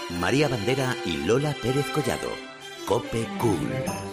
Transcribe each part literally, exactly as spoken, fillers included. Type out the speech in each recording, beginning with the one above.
María Bandera y Lola Pérez Collado. COPE Cool.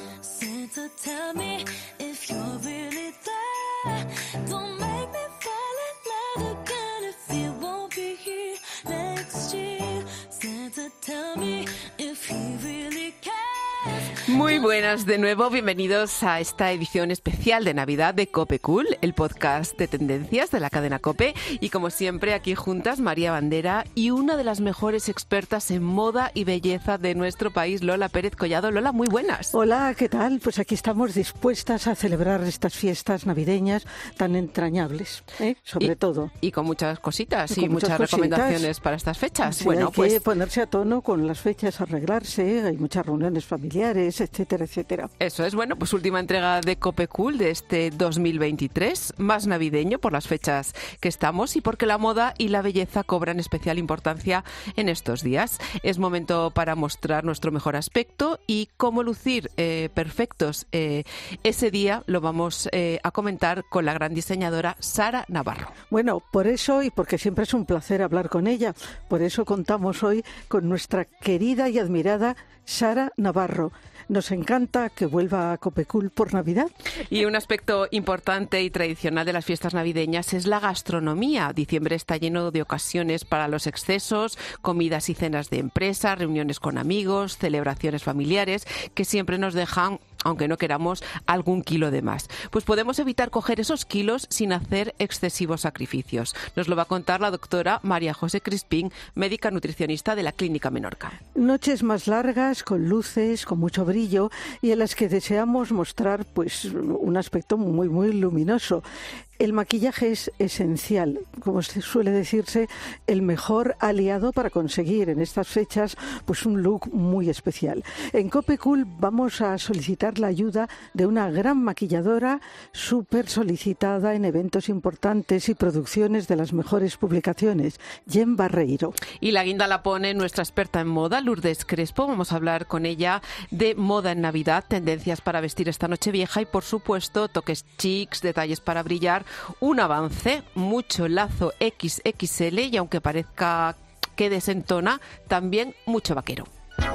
Muy buenas de nuevo, bienvenidos a esta edición especial de Navidad de COPE Cool, el podcast de tendencias de la cadena COPE. Y como siempre, aquí juntas, María Bandera y una de las mejores expertas en moda y belleza de nuestro país, Lola Pérez Collado. Lola, muy buenas. Hola, ¿qué tal? Pues aquí estamos dispuestas a celebrar estas fiestas navideñas tan entrañables, ¿eh? Sobre y, todo. Y con muchas cositas y, y muchas, muchas muchas recomendaciones para estas fechas. Sí, bueno, hay pues que ponerse a tono con las fechas, arreglarse, hay muchas reuniones familiares, etcétera, etcétera. Eso es, bueno, pues última entrega de COPE Cool de este dos mil veintitrés, más navideño por las fechas que estamos y porque la moda y la belleza cobran especial importancia en estos días. Es momento para mostrar nuestro mejor aspecto y cómo lucir eh, perfectos eh, ese día lo vamos eh, a comentar con la gran diseñadora Sara Navarro. Bueno, por eso y porque siempre es un placer hablar con ella, por eso contamos hoy con nuestra querida y admirada Sara Navarro. Nos encanta que vuelva a COPE Cool por Navidad. Y un aspecto importante y tradicional de las fiestas navideñas es la gastronomía. Diciembre está lleno de ocasiones para los excesos, comidas y cenas de empresa, reuniones con amigos, celebraciones familiares, que siempre nos dejan, aunque no queramos, algún kilo de más. Pues podemos evitar coger esos kilos sin hacer excesivos sacrificios. Nos lo va a contar la doctora María José Crispín, médica nutricionista de la Clínica Menorca. Noches más largas, con luces, con mucho brillo y en las que deseamos mostrar pues un aspecto muy, muy luminoso. El maquillaje es esencial, como suele decirse, el mejor aliado para conseguir en estas fechas pues un look muy especial. En COPE Cool vamos a solicitar la ayuda de una gran maquilladora súper solicitada en eventos importantes y producciones de las mejores publicaciones, Jen Barreiro. Y la guinda la pone nuestra experta en moda, Lourdes Crespo. Vamos a hablar con ella de moda en Navidad, tendencias para vestir esta Nochevieja y, por supuesto, toques chics, detalles para brillar. Un avance, mucho lazo equis equis ele y aunque parezca que desentona, también mucho vaquero.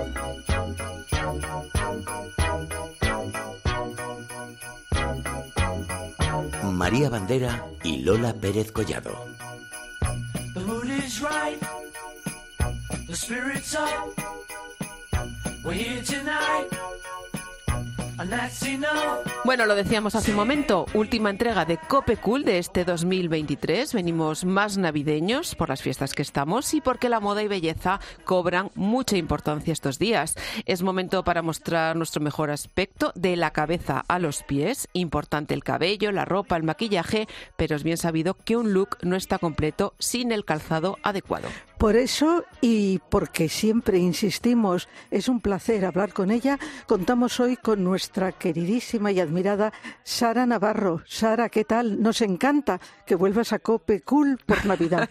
María Bandera y Lola Pérez Collado. The mood is right. The spirit's up. We're here tonight. Bueno, lo decíamos hace un momento, última entrega de COPE Cool de este dos mil veintitrés. Venimos más navideños por las fiestas que estamos y porque la moda y belleza cobran mucha importancia estos días. Es momento para mostrar nuestro mejor aspecto de la cabeza a los pies. Importante el cabello, la ropa, el maquillaje, pero es bien sabido que un look no está completo sin el calzado adecuado. Por eso, y porque siempre insistimos, es un placer hablar con ella, contamos hoy con nuestra queridísima y admirada Sara Navarro. Sara, ¿qué tal? Nos encanta que vuelvas a COPE Cool por Navidad.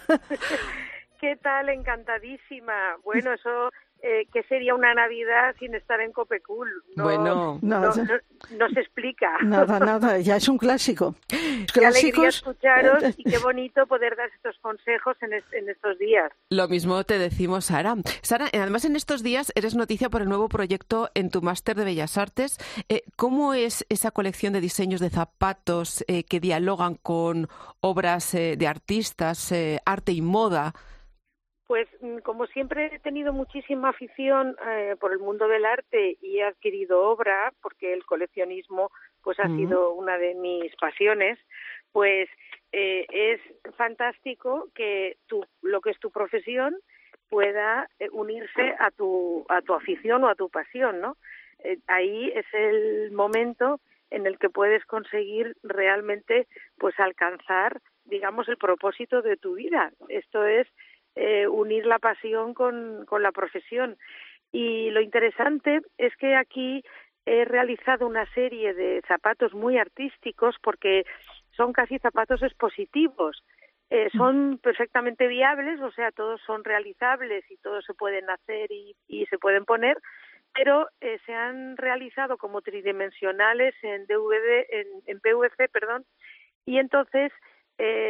¿Qué tal? Encantadísima. Bueno, eso... Eh, ¿qué sería una Navidad sin estar en COPE Cool? No, bueno, no, no, no, no se explica. Nada, nada, ya es un clásico. Qué Clásicos... alegría escucharos y qué bonito poder dar estos consejos en, es, en estos días. Lo mismo te decimos, Sara. Sara, además en estos días eres noticia por el nuevo proyecto en tu máster de Bellas Artes. Eh, ¿Cómo es esa colección de diseños de zapatos eh, que dialogan con obras eh, de artistas, eh, arte y moda? Pues como siempre he tenido muchísima afición eh, por el mundo del arte y he adquirido obra, porque el coleccionismo pues ha uh-huh. sido una de mis pasiones, pues eh, es fantástico que tu, lo que es tu profesión pueda eh, unirse a tu a tu afición o a tu pasión, ¿no? Eh, ahí es el momento en el que puedes conseguir realmente pues alcanzar, digamos, el propósito de tu vida. Esto es Eh, unir la pasión con, con la profesión. Y lo interesante es que aquí he realizado una serie de zapatos muy artísticos porque son casi zapatos expositivos. Eh, son perfectamente viables, o sea, todos son realizables y todos se pueden hacer y, y se pueden poner, pero eh, se han realizado como tridimensionales en D V D, en, en P V C, perdón, y entonces eh,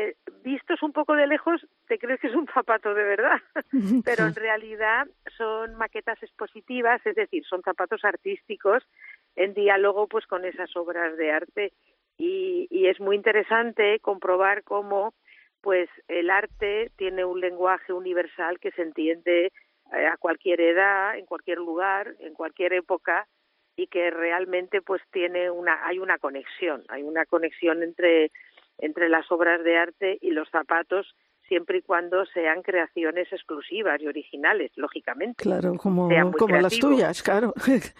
vistos un poco de lejos te crees que es un zapato de verdad, pero en realidad son maquetas expositivas, es decir, son zapatos artísticos en diálogo pues con esas obras de arte y, y es muy interesante comprobar cómo pues el arte tiene un lenguaje universal que se entiende eh, a cualquier edad, en cualquier lugar, en cualquier época y que realmente pues tiene una hay una conexión, hay una conexión entre entre las obras de arte y los zapatos, siempre y cuando sean creaciones exclusivas y originales, lógicamente. Claro, como, como las creativos. tuyas, claro.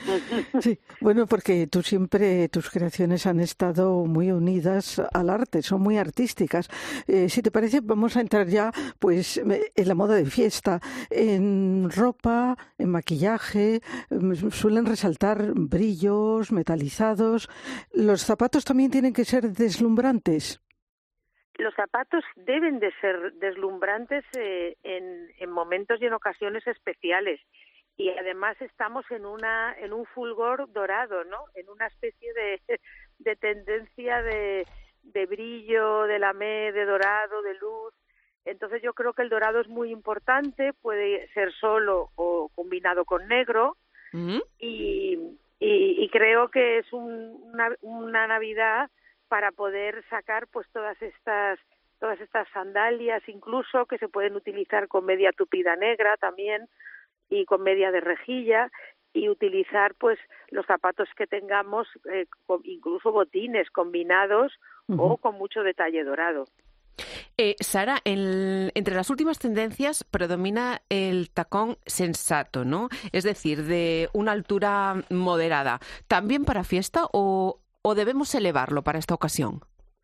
Sí, bueno, porque tú siempre, tus creaciones han estado muy unidas al arte, son muy artísticas. Eh, si te parece, vamos a entrar ya pues en la moda de fiesta, en ropa, en maquillaje, suelen resaltar brillos, metalizados. ¿Los zapatos también tienen que ser deslumbrantes? Los zapatos deben de ser deslumbrantes eh, en, en momentos y en ocasiones especiales y además estamos en una en un fulgor dorado, ¿no? En una especie de, de tendencia de, de brillo, de lamé, de dorado, de luz. Entonces yo creo que el dorado es muy importante, puede ser solo o combinado con negro uh-huh. y, y, y creo que es un, una, una Navidad para poder sacar pues todas estas todas estas sandalias incluso que se pueden utilizar con media tupida negra también y con media de rejilla y utilizar pues los zapatos que tengamos eh, con, incluso botines combinados uh-huh. o con mucho detalle dorado. Eh, Sara, en, entre las últimas tendencias predomina el tacón sensato, ¿no? Es decir, de una altura moderada. ¿También para fiesta o ¿O debemos elevarlo para esta ocasión?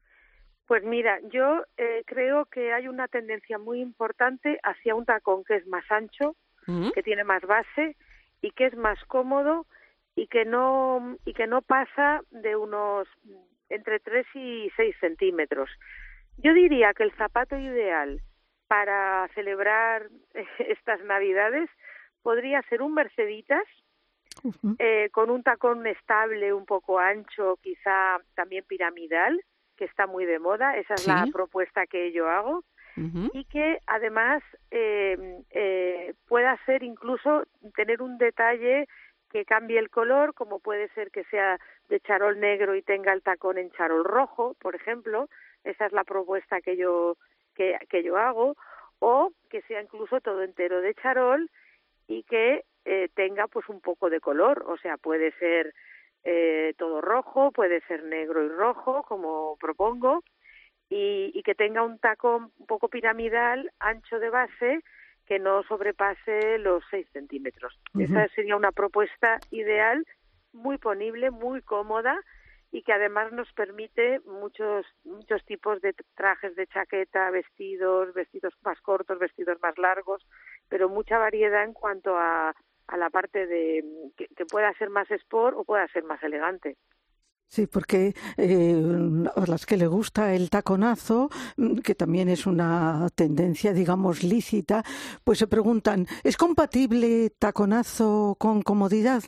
Pues mira, yo eh, creo que hay una tendencia muy importante hacia un tacón que es más ancho, uh-huh. que tiene más base y que es más cómodo y que no y que no pasa de unos entre tres y seis centímetros. Yo diría que el zapato ideal para celebrar estas Navidades podría ser un Merceditas, Uh-huh. Eh, con un tacón estable, un poco ancho, quizá también piramidal, que está muy de moda. Esa es ¿Sí? la propuesta que yo hago. Uh-huh. Y que además eh, eh, pueda ser incluso tener un detalle que cambie el color, como puede ser que sea de charol negro y tenga el tacón en charol rojo, por ejemplo. Esa es la propuesta que yo que, que yo hago. O que sea incluso todo entero de charol y que eh, tenga pues un poco de color, o sea, puede ser eh, todo rojo, puede ser negro y rojo, como propongo, y, y que tenga un tacón un poco piramidal, ancho de base, que no sobrepase los seis centímetros. Uh-huh. Esa sería una propuesta ideal, muy ponible, muy cómoda, y que además nos permite muchos muchos tipos de trajes de chaqueta, vestidos, vestidos más cortos, vestidos más largos, pero mucha variedad en cuanto a, a la parte de que, que pueda ser más sport o pueda ser más elegante. Sí, porque eh, a las que le gusta el taconazo, que también es una tendencia, digamos, lícita, pues se preguntan, ¿es compatible taconazo con comodidad?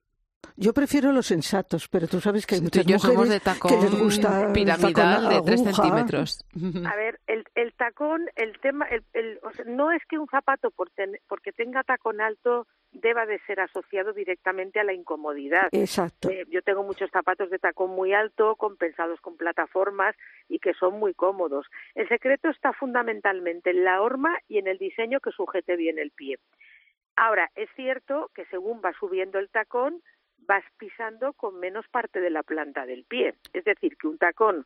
Yo prefiero los sensatos, pero tú sabes que hay muchas Yo mujeres somos de tacón que les gusta piramidal de tres aguja. centímetros. A ver, el, el tacón, el tema, el, el, o sea, no es que un zapato por ten, porque tenga tacón alto deba de ser asociado directamente a la incomodidad. Exacto. Eh, yo tengo muchos zapatos de tacón muy alto, compensados con plataformas y que son muy cómodos. El secreto está fundamentalmente en la horma y en el diseño que sujete bien el pie. Ahora, es cierto que según va subiendo el tacón, vas pisando con menos parte de la planta del pie. Es decir, que un tacón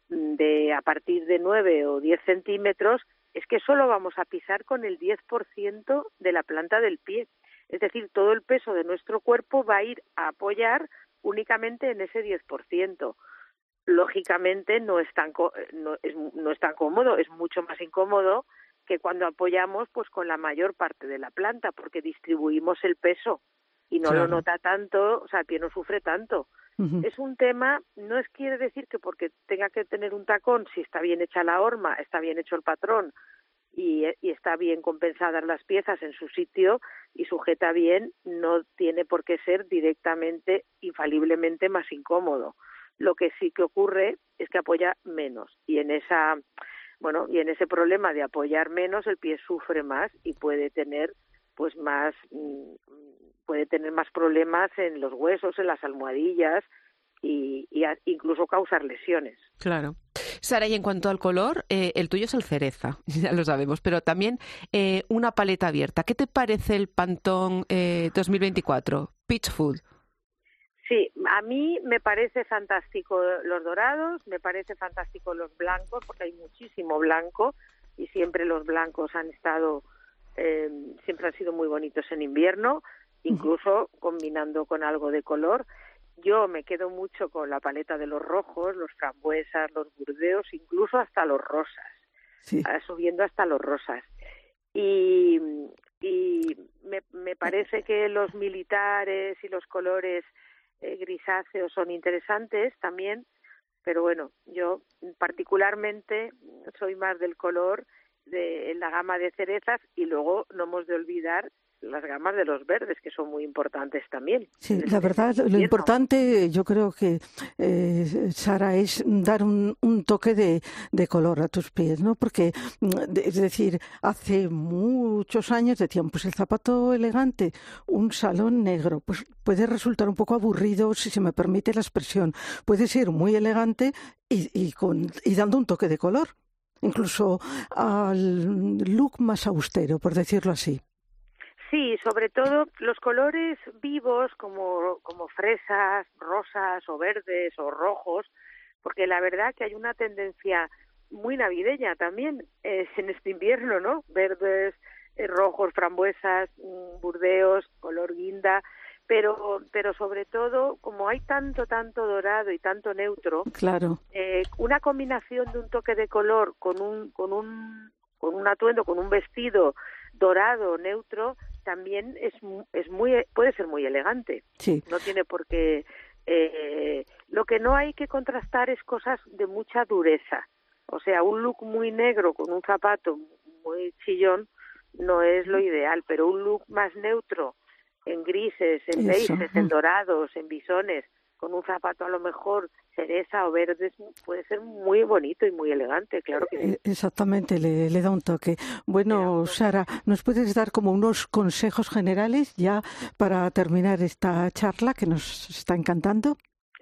de a partir de nueve o diez centímetros es que solo vamos a pisar con el diez por ciento de la planta del pie. Es decir, todo el peso de nuestro cuerpo va a ir a apoyar únicamente en ese diez por ciento. Lógicamente no es tan, no es, no es tan cómodo, es mucho más incómodo que cuando apoyamos pues con la mayor parte de la planta, porque distribuimos el peso y no claro. lo nota tanto, o sea, el pie no sufre tanto. Uh-huh. Es un tema, no es quiere decir que porque tenga que tener un tacón, si está bien hecha la horma, está bien hecho el patrón y, y está bien compensadas las piezas en su sitio y sujeta bien, no tiene por qué ser directamente, infaliblemente más incómodo. Lo que sí que ocurre es que apoya menos y en esa bueno, y en ese problema de apoyar menos, el pie sufre más y puede tener pues más puede tener más problemas en los huesos, en las almohadillas y, y a, incluso causar lesiones. Claro. Sara, y en cuanto al color, eh, el tuyo es el cereza, ya lo sabemos, pero también eh, una paleta abierta. ¿Qué te parece el Pantone eh, dos mil veinticuatro? Peach Food. Sí, a mí me parece fantástico los dorados, me parece fantástico los blancos, porque hay muchísimo blanco y siempre los blancos han estado, eh, siempre han sido muy bonitos en invierno, incluso combinando con algo de color. Yo me quedo mucho con la paleta de los rojos, los frambuesas, los burdeos, incluso hasta los rosas, sí. Subiendo hasta los rosas. Y, y me, me parece que los militares y los colores eh, grisáceos son interesantes también, pero bueno, yo particularmente soy más del color de la gama de cerezas y luego no hemos de olvidar las gamas de los verdes, que son muy importantes también. Sí, la verdad, lo importante, yo creo que, eh, Sara, es dar un, un toque de, de color a tus pies, ¿no? Porque, es decir, hace muchos años decían, pues el zapato elegante, un salón negro, pues puede resultar un poco aburrido, si se me permite la expresión. Puede ser muy elegante y, y, con, y dando un toque de color, incluso al look más austero, por decirlo así. Sí, sobre todo los colores vivos como, como fresas, rosas o verdes o rojos, porque la verdad que hay una tendencia muy navideña también eh, en este invierno, ¿no? Verdes, eh, rojos, frambuesas, burdeos, color guinda, pero pero sobre todo como hay tanto, tanto dorado y tanto neutro, claro, eh, una combinación de un toque de color con un con un con un atuendo, con un vestido dorado, neutro, también es es muy puede ser muy elegante. Sí. No tiene por qué. Eh, lo que no hay que contrastar es cosas de mucha dureza. O sea, un look muy negro con un zapato muy chillón no es lo ideal, pero un look más neutro, en grises, en beiges, en dorados, en bisones, con un zapato a lo mejor cereza o verdes, puede ser muy bonito y muy elegante, claro que sí. Exactamente, le, le da un toque. Bueno, Sara, ¿nos puedes dar como unos consejos generales ya para terminar esta charla que nos está encantando?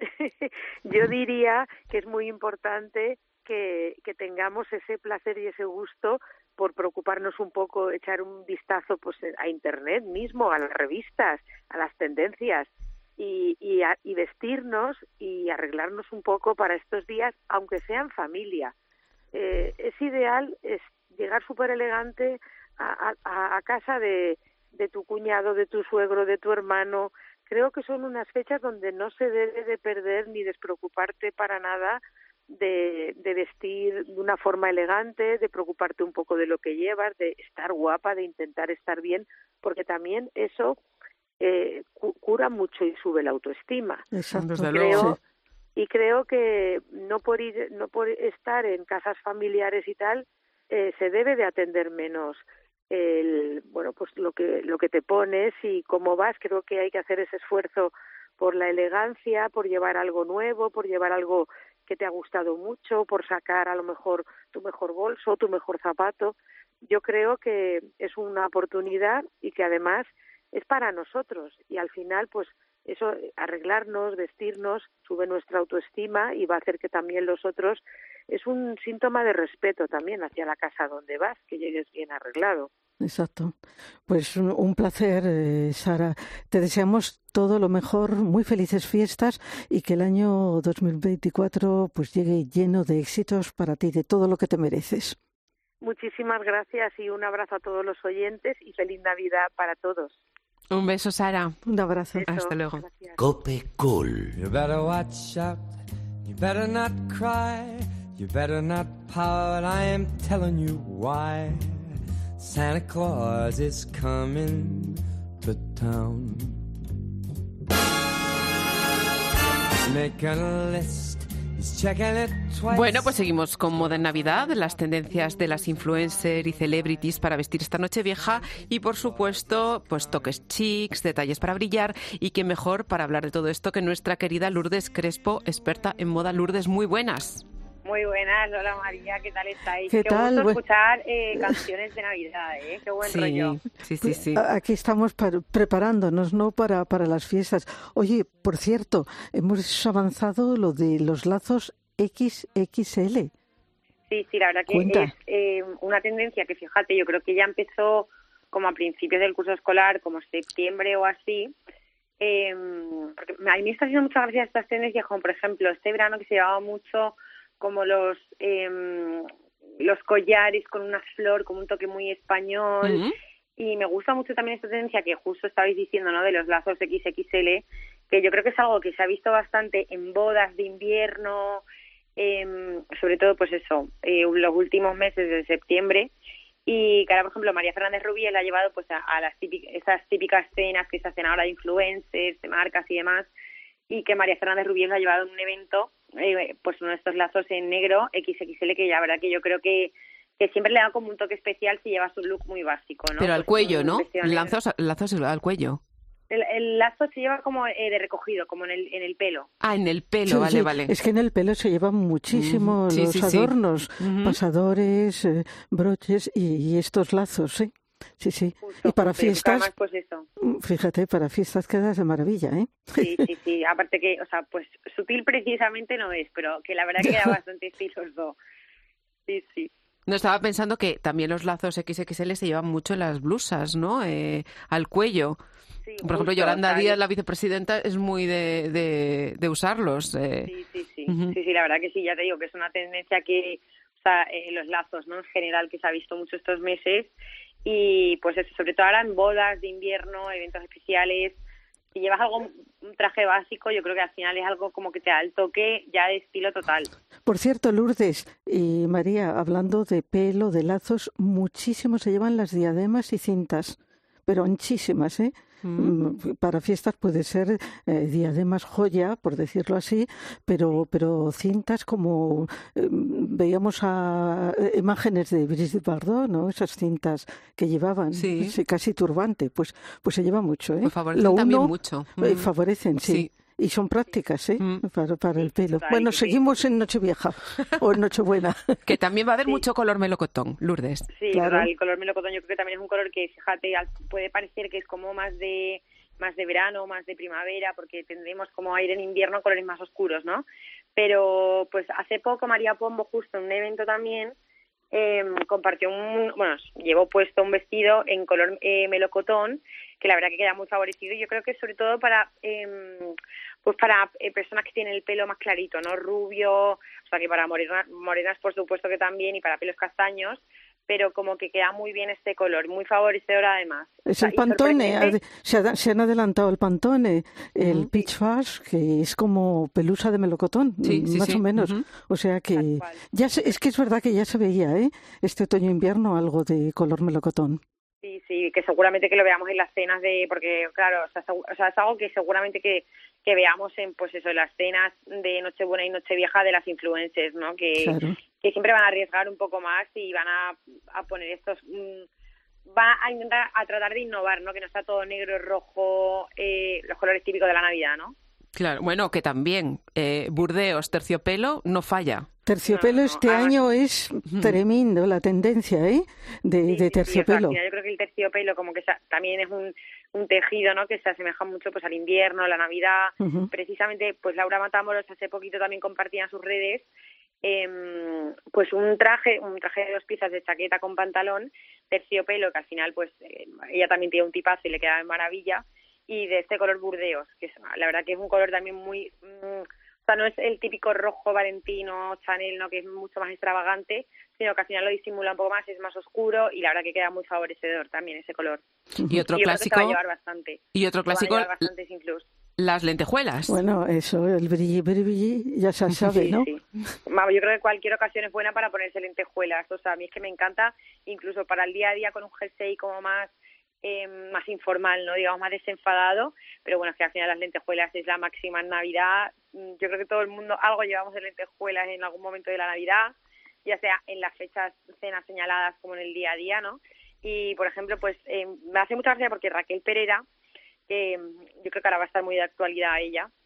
Yo diría que es muy importante que, que tengamos ese placer y ese gusto por preocuparnos un poco, echar un vistazo pues a Internet mismo, a las revistas, a las tendencias, y, y, a, y vestirnos y arreglarnos un poco para estos días, aunque sea en familia. Eh, es ideal es llegar súper elegante a, a, a casa de, de tu cuñado, de tu suegro, de tu hermano. Creo que son unas fechas donde no se debe de perder ni despreocuparte para nada de, de vestir de una forma elegante, de preocuparte un poco de lo que llevas, de estar guapa, de intentar estar bien, porque también eso eh, cu- cura mucho y sube la autoestima. Exacto. Desde Creo, luego. y creo que no por ir, no por estar en casas familiares y tal, eh, se debe de atender menos el, bueno, pues lo que lo que te pones y cómo vas. Creo que hay que hacer ese esfuerzo por la elegancia, por llevar algo nuevo, por llevar algo que te ha gustado mucho, por sacar a lo mejor tu mejor bolso, tu mejor zapato. Yo creo que es una oportunidad y que además es para nosotros, y al final pues eso, arreglarnos, vestirnos, sube nuestra autoestima y va a hacer que también los otros, es un síntoma de respeto también hacia la casa donde vas, que llegues bien arreglado. Exacto. Pues un, un placer, eh, Sara. Te deseamos todo lo mejor, muy felices fiestas y que el año dos mil veinticuatro pues llegue lleno de éxitos para ti, de todo lo que te mereces. Muchísimas gracias y un abrazo a todos los oyentes y feliz Navidad para todos. Un beso, Sara. Un abrazo. Beso. Hasta luego. Gracias. Cope Cool. You better watch out, you better not cry, you better not pout, I am telling you why. Santa Claus is coming to town. He's making a list, he's checking it twice. Bueno, pues seguimos con moda en Navidad, las tendencias de las influencers y celebrities para vestir esta noche vieja y, por supuesto, pues toques chics, detalles para brillar, y qué mejor para hablar de todo esto que nuestra querida Lourdes Crespo, experta en moda. Lourdes, muy buenas. Muy buenas, hola María, ¿qué tal estáis? ¿Qué Qué tal? gusto Buen- escuchar eh, canciones de Navidad, ¿eh? Qué buen Sí, rollo. sí, sí, sí. A- Aquí estamos par- preparándonos, ¿no? Para, para las fiestas. Oye, por cierto, hemos avanzado lo de los lazos equis equis ele. Sí, sí, la verdad que Cuenta. es eh, una tendencia que, fíjate, yo creo que ya empezó como a principios del curso escolar, como septiembre o así. Eh, porque a mí me está haciendo mucha gracia estas tendencias, como por ejemplo este verano que se llevaba mucho como los eh, los collares con una flor, como un toque muy español. Ujú. Y me gusta mucho también esta tendencia que justo estabais diciendo, ¿no? De los lazos equis equis ele, que yo creo que es algo que se ha visto bastante en bodas de invierno, eh, sobre todo, pues eso, eh, los últimos meses de septiembre. Y que ahora, por ejemplo, María Fernández Rubies la ha llevado pues a, a las típicas, esas típicas cenas que se hacen ahora de influencers, de marcas y demás, y que María Fernández Rubies la ha llevado en un evento, eh, pues uno de estos lazos en negro equis equis ele, que la verdad que yo creo que que siempre le da como un toque especial si llevas un look muy básico, ¿no? Pero al Pues cuello, un ¿no? vestido negro. Lazos, lazos al cuello. El, el lazo se lleva como eh, de recogido, como en el en el pelo. Ah, en el pelo, Sí, vale, sí, vale. es que en el pelo se llevan muchísimo Ujú, sí, los sí, sí. adornos, Ujú. pasadores, eh, broches y, y estos lazos, sí. Sí, sí. Justo, Y para justo. Yo creo que fiestas, además, pues eso. mm, fíjate, para fiestas quedas de maravilla, ¿eh? Sí, sí, sí. Aparte que, o sea, pues sutil precisamente no es, pero que la verdad que queda bastante estiloso. Sí, sí. No, estaba pensando que también los lazos equis equis ele se llevan mucho en las blusas, ¿no? Eh, al cuello. Sí, Por ejemplo, justo, Yolanda o sea, Díaz, yo- la vicepresidenta, es muy de, de, de usarlos. eh. Sí, sí, sí. Ujú. Sí, sí, la verdad que sí, ya te digo que es una tendencia que, o sea, eh, los lazos, ¿no? En general, que se ha visto mucho estos meses. Y pues eso, sobre todo ahora en bodas de invierno, eventos especiales, si llevas algo, un traje básico, yo creo que al final es algo como que te da el toque ya de estilo total. Por cierto, Lourdes y María, hablando de pelo, de lazos, muchísimo se llevan las diademas y cintas, pero anchísimas, ¿eh? Mm, Para fiestas puede ser eh, diademas joya, por decirlo así, pero pero cintas como eh, veíamos a eh, imágenes de Brigitte Bardot, ¿no? Esas cintas que llevaban, Sí. sí, casi turbante, pues pues se lleva mucho, ¿eh? Pues favorecen Lo también uno, mucho. eh, Mm. favorecen, sí. Sí. Y son prácticas, ¿eh? Mm. Para, para el pelo. total, Bueno, y que- seguimos en Nochevieja o en Nochebuena. Que también va a haber Sí. mucho color melocotón, Lourdes. Sí, Claro. total, el color melocotón yo creo que también es un color que, fíjate, al- puede parecer que es como más de más de verano, más de primavera, porque tendremos como a ir en invierno colores más oscuros, ¿no? Pero pues hace poco María Pombo, justo en un evento también, eh, compartió un, bueno, llevó puesto un vestido en color eh, melocotón, que la verdad que queda muy favorecido, y yo creo que sobre todo para eh, pues para eh, personas que tienen el pelo más clarito, ¿no? Rubio, o sea que para morenas, morenas por supuesto que también, y para pelos castaños, pero como que queda muy bien este color, muy favorecedor además. O Es sea, el y Pantone, sorprendente. ade- se, ha- se han adelantado el Pantone, el Ujú. Peach Fuzz, que es como pelusa de melocotón, Sí, mm, sí, más sí. o menos. Ujú. O sea que Tal cual. ya se- es que es verdad que ya se veía, ¿eh? Este otoño-invierno algo de color melocotón. Sí, sí, que seguramente que lo veamos en las cenas de, porque claro, o sea, segu- o sea, es algo que seguramente que, que veamos en, pues eso, en las cenas de Nochebuena y Nochevieja de las influencers, ¿no? Que, Claro. que siempre van a arriesgar un poco más y van a, a poner estos, mm, va a intentar a tratar de innovar, ¿no? Que no está todo negro, rojo, eh, los colores típicos de la Navidad, ¿no? Claro, bueno, que también eh, Burdeos, terciopelo, no falla. Terciopelo No, no, este además- año es tremendo, la tendencia, ¿eh? De, Sí, de sí, sí, o sea, terciopelo. al final yo creo que el terciopelo como que sa- también es un, un tejido, ¿no? Que se asemeja mucho pues al invierno, a la Navidad. Ujú. Precisamente, pues Laura Matamoros hace poquito también compartía en sus redes em, pues un traje, un traje de dos piezas de chaqueta con pantalón, terciopelo, que al final pues eh, ella también tiene un tipazo y le queda de maravilla, y de este color burdeos, que es, la verdad que es un color también muy... mm, o sea, no es el típico rojo Valentino, Chanel, ¿no? Que es mucho más extravagante, sino que al final lo disimula un poco más, es más oscuro y la verdad que queda muy favorecedor también ese color. Y otro Y yo creo que se va a clásico, llevar bastante. y otro Se van a clásico, llevar bastantes incluso. las lentejuelas. Bueno, eso, el brilli, brilli, ya se sabe, Sí, ¿no? sí. Vamos, yo creo que cualquier ocasión es buena para ponerse lentejuelas. O sea, a mí es que me encanta, incluso para el día a día con un jersey como más eh, más informal, no digamos más desenfadado, pero bueno, es que al final las lentejuelas es la máxima en Navidad. Yo creo que todo el mundo algo llevamos de lentejuelas en algún momento de la Navidad, ya sea en las fechas, cenas señaladas como en el día a día, ¿no? Y por ejemplo, pues eh, me hace mucha gracia porque Raquel Pereira, que yo creo que ahora va a estar muy de actualidad ella,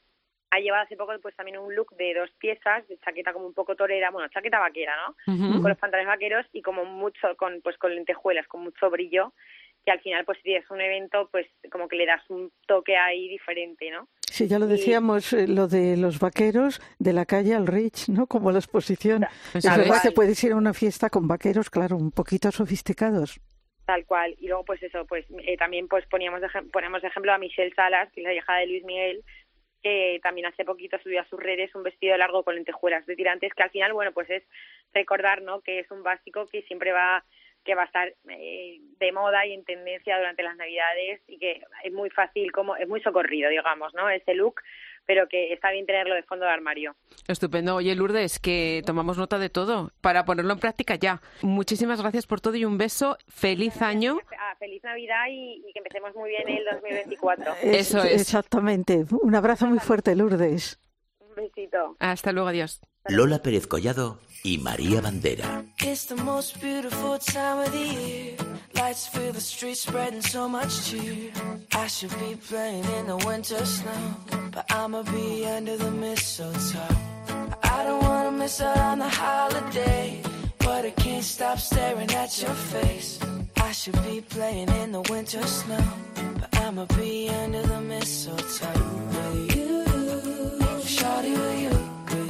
ha llevado hace poco pues también un look de dos piezas, de chaqueta como un poco torera, bueno, chaqueta vaquera, ¿no? Uh-huh. Con los pantalones vaqueros y como mucho, con pues con lentejuelas, con mucho brillo, que al final pues si tienes un evento pues como que le das un toque ahí diferente, ¿no? Sí, ya lo decíamos, eh, lo de los vaqueros de la calle al Rich, ¿no? Como la exposición. Es Tal verdad cual. que puedes ir a una fiesta con vaqueros, claro, un poquito sofisticados. Tal cual. Y luego pues eso, pues eh, también pues poníamos de, ejem- ponemos de ejemplo a Michelle Salas, que es la hija de Luis Miguel, que también hace poquito subió a sus redes un vestido largo con lentejuelas de tirantes, que al final, bueno, pues es recordar, ¿no?, que es un básico que siempre va que va a estar eh, de moda y en tendencia durante las Navidades y que es muy fácil, como es muy socorrido, digamos, ¿no?, ese look, pero que está bien tenerlo de fondo de armario. Estupendo. Oye, Lourdes, que tomamos nota de todo para ponerlo en práctica ya. Muchísimas gracias por todo y un beso. Feliz año. Ah, feliz Navidad y, y que empecemos muy bien el dos mil veinticuatro. Eso es. Exactamente. Un abrazo muy fuerte, Lourdes. Un besito. Hasta luego, adiós. Lola Pérez Collado y María Bandera. It's the most beautiful time of the year. Lights fill the streets, spreading so much cheer. I should be playing in the winter snow, but I'ma be under the mistletoe. I don't wanna miss out on the holiday, but I can't stop staring at your face. I should be playing in the winter snow, but I'ma be under the mistletoe. With you, shawty, with you.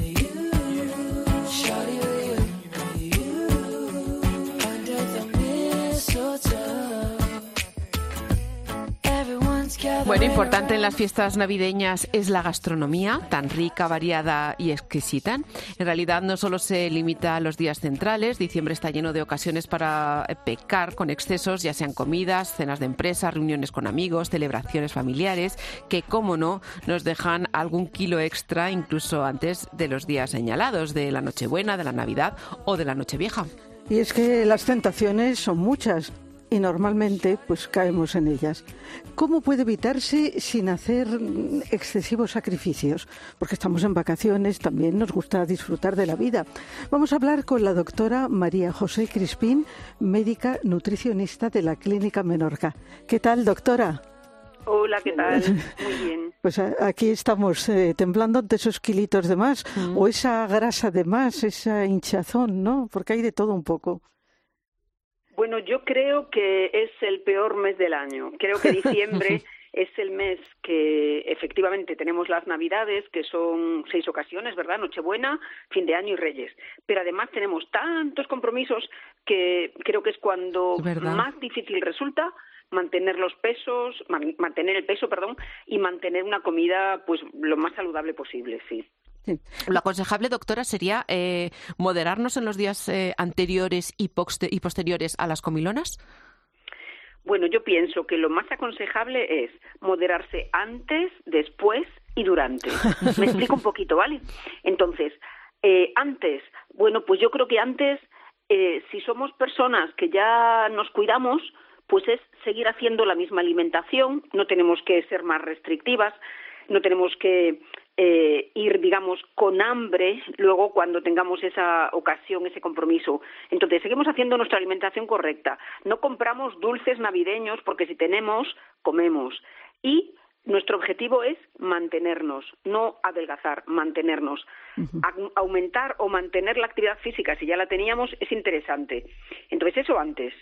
Bueno, importante en las fiestas navideñas es la gastronomía, tan rica, variada y exquisita. En realidad no solo se limita a los días centrales, diciembre está lleno de ocasiones para pecar con excesos, ya sean comidas, cenas de empresa, reuniones con amigos, celebraciones familiares, que, cómo no, nos dejan algún kilo extra incluso antes de los días señalados, de la Nochebuena, de la Navidad o de la Nochevieja. Y es que las tentaciones son muchas y normalmente pues caemos en ellas. ¿Cómo puede evitarse sin hacer excesivos sacrificios? Porque estamos en vacaciones, también nos gusta disfrutar de la vida. Vamos a hablar con la doctora María José Crispín, médica nutricionista de la Clínica Menorca. ¿Qué tal, doctora? Hola, ¿qué tal? Muy bien. Pues aquí estamos eh, temblando ante esos kilitos de más, mm. o esa grasa de más, esa hinchazón, ¿no? Porque hay de todo un poco. Bueno, yo creo que es el peor mes del año. Creo que diciembre es el mes que efectivamente tenemos las Navidades, que son seis ocasiones, ¿verdad? Nochebuena, fin de año y Reyes. Pero además tenemos tantos compromisos que creo que es cuando ¿verdad? Más difícil resulta mantener los pesos, mantener el peso, perdón, y mantener una comida pues lo más saludable posible, sí. Sí. Lo aconsejable, doctora, sería eh, moderarnos en los días eh, anteriores y, poste- y posteriores a las comilonas. Bueno, yo pienso que lo más aconsejable es moderarse antes, después y durante. Me explico un poquito, ¿vale? Entonces, eh, antes, bueno, pues yo creo que antes, eh, si somos personas que ya nos cuidamos, pues es seguir haciendo la misma alimentación, no tenemos que ser más restrictivas, no tenemos que eh, ir, digamos, con hambre luego cuando tengamos esa ocasión, ese compromiso. Entonces, seguimos haciendo nuestra alimentación correcta. No compramos dulces navideños porque si tenemos, comemos. Y nuestro objetivo es mantenernos, no adelgazar, mantenernos. Uh-huh. A- aumentar o mantener la actividad física, si ya la teníamos, es interesante. Entonces, eso antes.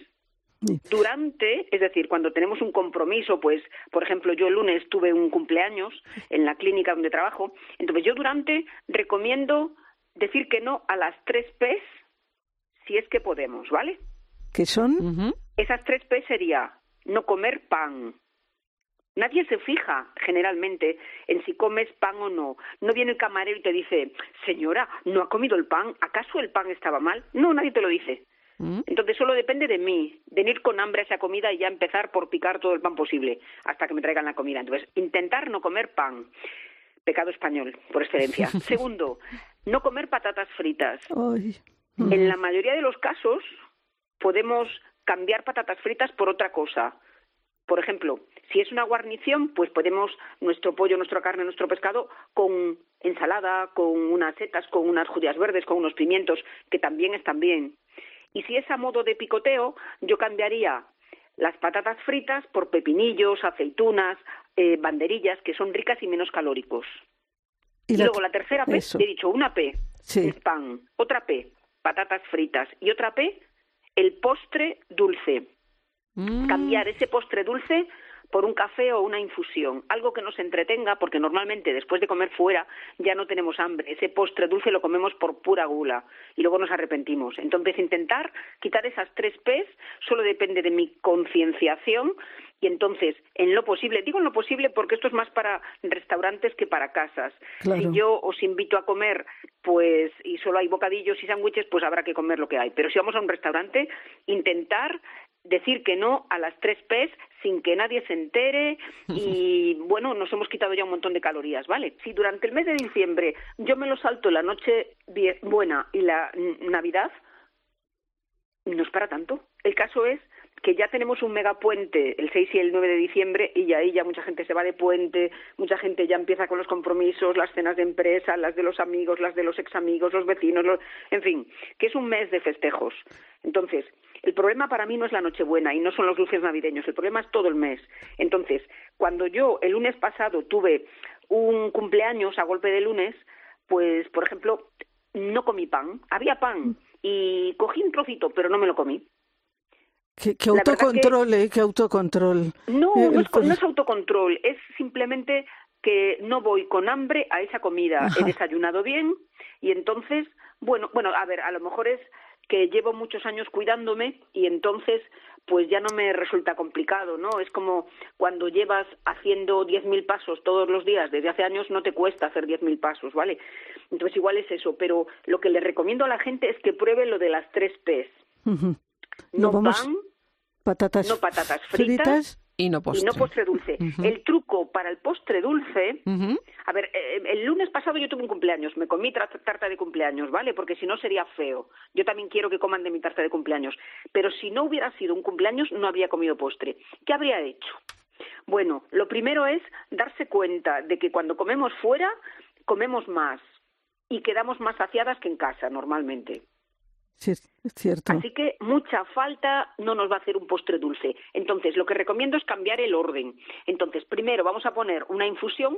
Durante, es decir, cuando tenemos un compromiso, pues, por ejemplo, yo el lunes tuve un cumpleaños en la clínica donde trabajo, entonces yo durante recomiendo decir que no a las tres P's si es que podemos, ¿vale? ¿Qué son? Uh-huh. Esas tres P sería no comer pan. Nadie se fija, generalmente, en si comes pan o no. No viene el camarero y te dice, señora, ¿no ha comido el pan? ¿Acaso el pan estaba mal? No, nadie te lo dice. Entonces solo depende de mí, de ir con hambre a esa comida y ya empezar por picar todo el pan posible hasta que me traigan la comida. Entonces, intentar no comer pan, pecado español por excelencia. Segundo, no comer patatas fritas. Ay. En la mayoría de los casos podemos cambiar patatas fritas por otra cosa. Por ejemplo, si es una guarnición, pues podemos nuestro pollo, nuestra carne, nuestro pescado con ensalada, con unas setas, con unas judías verdes, con unos pimientos, que también están bien. Y si es a modo de picoteo, yo cambiaría las patatas fritas por pepinillos, aceitunas, eh, banderillas, que son ricas y menos calóricos. Y, y la luego la tercera P, eso. He dicho una P, sí. es pan, otra P, patatas fritas, y otra P, el postre dulce. Mm. Cambiar ese postre dulce por un café o una infusión, algo que nos entretenga, porque normalmente después de comer fuera ya no tenemos hambre, ese postre dulce lo comemos por pura gula y luego nos arrepentimos. Entonces intentar quitar esas tres P's solo depende de mi concienciación y entonces en lo posible, digo en lo posible porque esto es más para restaurantes que para casas. Claro. Si yo os invito a comer pues y solo hay bocadillos y sándwiches, pues habrá que comer lo que hay, pero si vamos a un restaurante, intentar decir que no a las tres P's sin que nadie se entere y, bueno, nos hemos quitado ya un montón de calorías, ¿vale? Si durante el mes de diciembre yo me lo salto la noche buena y la Navidad, no es para tanto. El caso es que ya tenemos un megapuente el seis y el nueve de diciembre y ahí ya mucha gente se va de puente, mucha gente ya empieza con los compromisos, las cenas de empresa, las de los amigos, las de los examigos, los vecinos, los... en fin, que es un mes de festejos. Entonces, el problema para mí no es la Nochebuena y no son los dulces navideños, el problema es todo el mes. Entonces, cuando yo el lunes pasado tuve un cumpleaños a golpe de lunes, pues, por ejemplo, no comí pan, había pan y cogí un trocito, pero no me lo comí. ¿Qué, qué autocontrol, que, eh? ¿Qué autocontrol? No, no es, no es autocontrol, es simplemente que no voy con hambre a esa comida. Ajá. He desayunado bien y entonces, bueno, bueno, a ver, a lo mejor es que llevo muchos años cuidándome y entonces pues ya no me resulta complicado, ¿no? Es como cuando llevas haciendo diez mil pasos todos los días desde hace años, no te cuesta hacer diez mil pasos, ¿vale? Entonces igual es eso, pero lo que le recomiendo a la gente es que pruebe lo de las tres P's. Uh-huh. No, no vamos... pan, patatas, no patatas fritas, fritas y no postre, y no postre dulce. Uh-huh. El truco para el postre dulce, uh-huh. a ver, eh, el lunes pasado yo tuve un cumpleaños, me comí tra- tarta de cumpleaños, ¿vale? Porque si no sería feo. Yo también quiero que coman de mi tarta de cumpleaños. Pero si no hubiera sido un cumpleaños, no habría comido postre. ¿Qué habría hecho? Bueno, lo primero es darse cuenta de que cuando comemos fuera, comemos más y quedamos más saciadas que en casa normalmente. Sí, es cierto. Así que mucha falta no nos va a hacer un postre dulce. Entonces, lo que recomiendo es cambiar el orden. Entonces, primero vamos a poner una infusión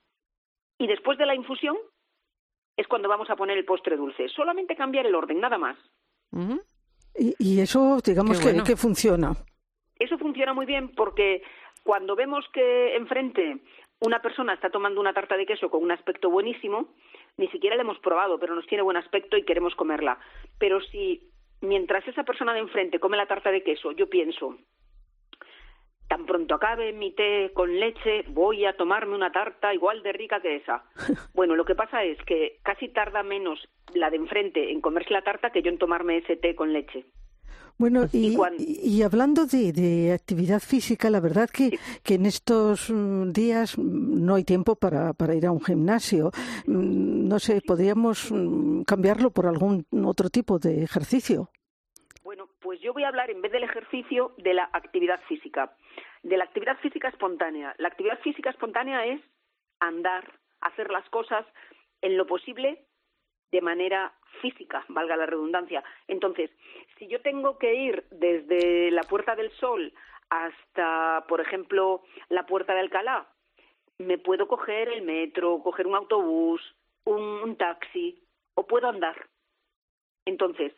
y después de la infusión es cuando vamos a poner el postre dulce. Solamente cambiar el orden, nada más. Uh-huh. Y, y eso, digamos, que, bueno. que funciona. Eso funciona muy bien porque cuando vemos que enfrente una persona está tomando una tarta de queso con un aspecto buenísimo, ni siquiera la hemos probado, pero nos tiene buen aspecto y queremos comerla. Pero si mientras esa persona de enfrente come la tarta de queso, yo pienso, tan pronto acabe mi té con leche, voy a tomarme una tarta igual de rica que esa. Bueno, lo que pasa es que casi tarda menos la de enfrente en comerse la tarta que yo en tomarme ese té con leche. Bueno, y, y, cuando... y hablando de, de actividad física, la verdad que, sí. que en estos días no hay tiempo para, para ir a un gimnasio. No sé, ¿podríamos cambiarlo por algún otro tipo de ejercicio? Bueno, pues yo voy a hablar en vez del ejercicio de la actividad física, de la actividad física espontánea. La actividad física espontánea es andar, hacer las cosas en lo posible de manera física, valga la redundancia. Entonces, si yo tengo que ir desde la Puerta del Sol hasta, por ejemplo, la Puerta de Alcalá, me puedo coger el metro, coger un autobús, un, un taxi, o puedo andar. Entonces,